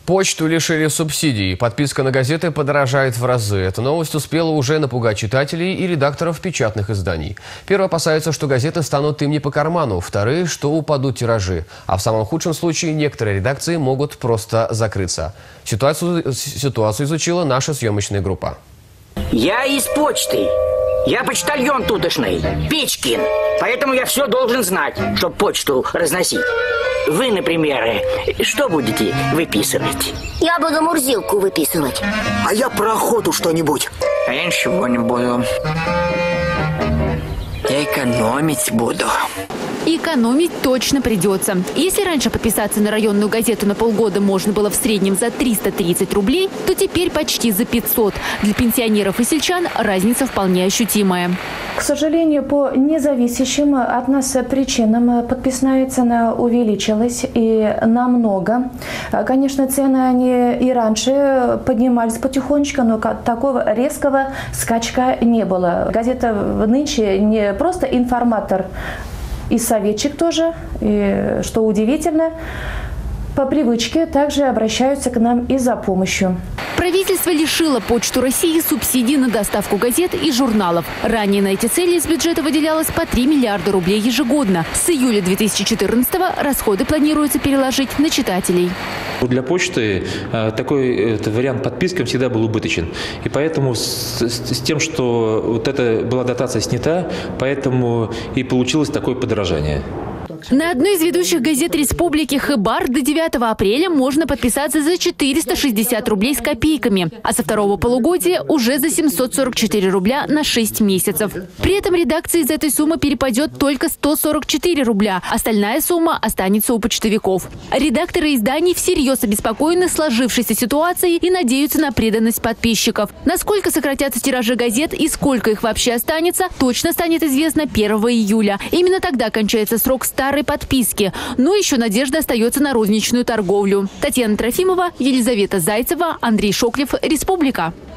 Почту лишили субсидий. Подписка на газеты подорожает в разы. Эта новость успела уже напугать читателей и редакторов печатных изданий. Первые опасаются, что газеты станут им не по карману. Вторые, что упадут тиражи. А в самом худшем случае некоторые редакции могут просто закрыться. Ситуацию изучила наша съемочная группа. Я из почты. Я почтальон тутошный, Печкин. Поэтому я все должен знать, чтобы почту разносить. Вы, например, что будете выписывать? Я буду Мурзилку выписывать. А я про охоту что-нибудь. А я ничего не буду. Я экономить буду. Экономить точно придется. Если раньше подписаться на районную газету на полгода можно было в среднем за 330 рублей, то теперь почти за 500. Для пенсионеров и сельчан разница вполне ощутимая. К сожалению, по независящим от нас причинам подписная цена увеличилась и намного. Конечно, цены они и раньше поднимались потихонечку, но такого резкого скачка не было. Газета нынче не просто информатор, и советчик тоже, и, что удивительно, по привычке также обращаются к нам и за помощью. Правительство лишило Почту России субсидий на доставку газет и журналов. Ранее на эти цели из бюджета выделялось по 3 миллиарда рублей ежегодно. С июля 2014-го расходы планируется переложить на читателей. Для почты такой вариант подписки всегда был убыточен. И поэтому с тем, что вот эта была дотация снята, поэтому и получилось такое подорожание. На одной из ведущих газет республики «Хыбар» до 9 апреля можно подписаться за 460 рублей с копейками, а со второго полугодия уже за 744 рубля на 6 месяцев. При этом редакции из этой суммы перепадет только 144 рубля. Остальная сумма останется у почтовиков. Редакторы изданий всерьез обеспокоены сложившейся ситуацией и надеются на преданность подписчиков. Насколько сократятся тиражи газет и сколько их вообще останется, точно станет известно 1 июля. Именно тогда кончается срок старой подписки. Но еще надежда остается на розничную торговлю. Татьяна Трофимова, Елизавета Зайцева, Андрей Шоклев, Республика.